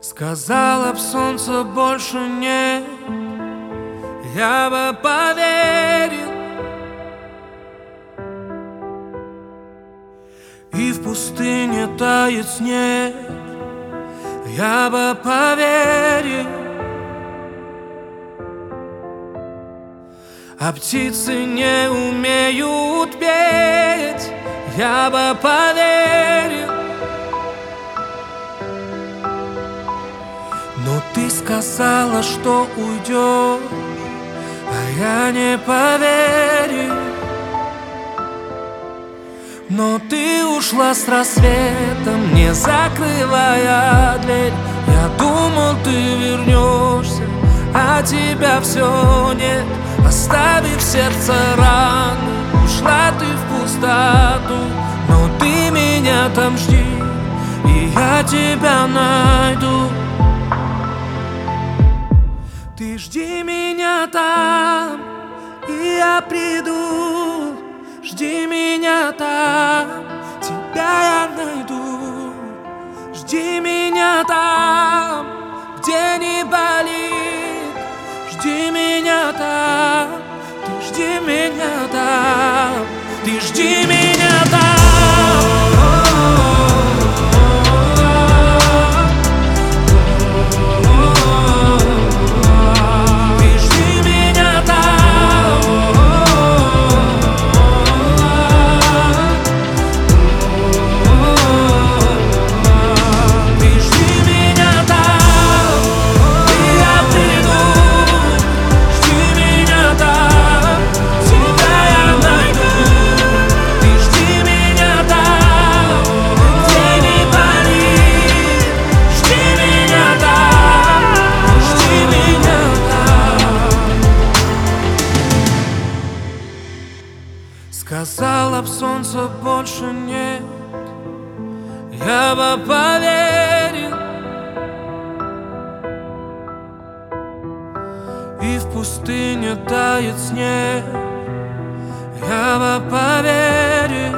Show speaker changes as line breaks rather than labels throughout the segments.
Сказала б солнца больше нет, я бы поверил. И в пустыне тает снег, я бы поверил. А птицы не умеют петь, я бы поверил. Но ты сказала, что уйдешь, а я не поверил. Но ты ушла с рассветом, не закрывая дверь. Я думал, ты вернешься, а тебя все нет. Оставив сердце раны, ушла ты в пустоту. Но ты меня там жди, и я тебя найду. Ты жди меня там, и я приду. Жди меня там, тебя я найду. Жди меня там, где не болит. Жди меня там, ты жди меня там, ты жди меня там. Сказала б солнца больше нет, я бы поверил. И в пустыне тает снег, я бы поверил.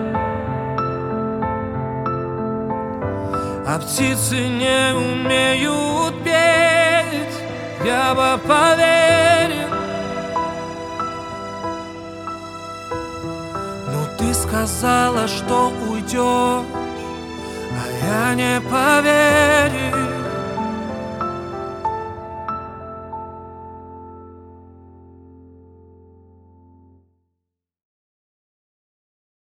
А птицы не умеют петь, я бы поверил. Ты сказала, что уйдешь, а я не поверил.